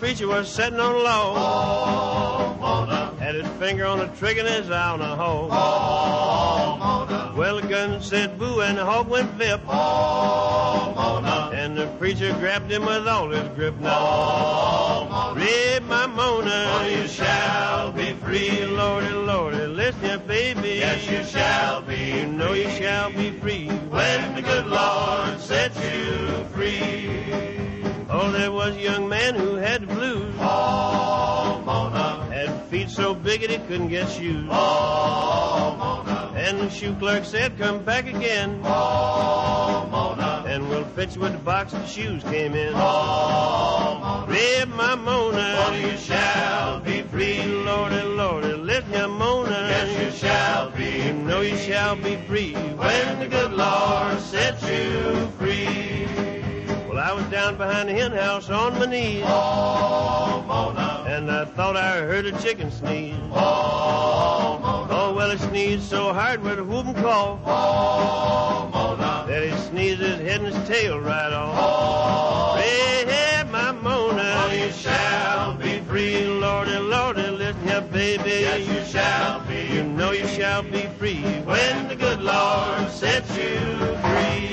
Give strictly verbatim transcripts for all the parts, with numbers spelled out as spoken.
preacher was sitting on a log. Oh, Mona. Had his finger on the trigger and his eye on a hog. Oh, Mona. Well, the gun said boo and the hog went flip. Oh, Mona. And the preacher grabbed him with all his grip. Now, Oh, Mona. read my Mona. For you shall be free. Lordy, Lordy, listen here, baby. Yes, you shall be You know you shall be free when the good Lord sets you free. Oh, there was a young man who had the blues. Oh, Mona. Had feet so big that he couldn't get shoes. Oh, Mona. And the shoe clerk said, come back again. Oh, Mona. And we'll fetch you with the box of shoes came in. Oh, Mona. Rib my Mona. For you shall be free. Lordy, Lordy, listen here, Mona. Yes, you shall be You know you shall be free when the good Lord sets you free. Well, I was down behind the hen house on my knees. Oh, Mona. And I thought I heard a chicken sneeze. Oh, Mona. Oh, well, it sneezed so hard with a whoop and cough Oh, Mona. that he sneezed his head and his tail right off. Oh, Red my Mona. for you shall be free. Lordy, Lordy, listen here, baby. Yes, you shall be You know you shall be free when the good Lord sets you free.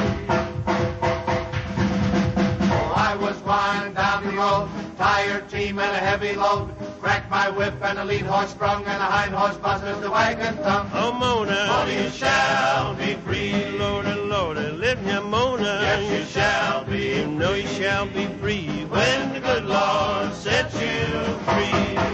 Oh, I was flying down the road, tired team and a heavy load. Cracked my whip and a lead horse sprung and a hind horse busted the wagon tongue. Oh, Mona. For you shall be free. Lordy, Lordy, listen here, Mona. Yes, you shall You be know you shall be free when the good Lord sets you free.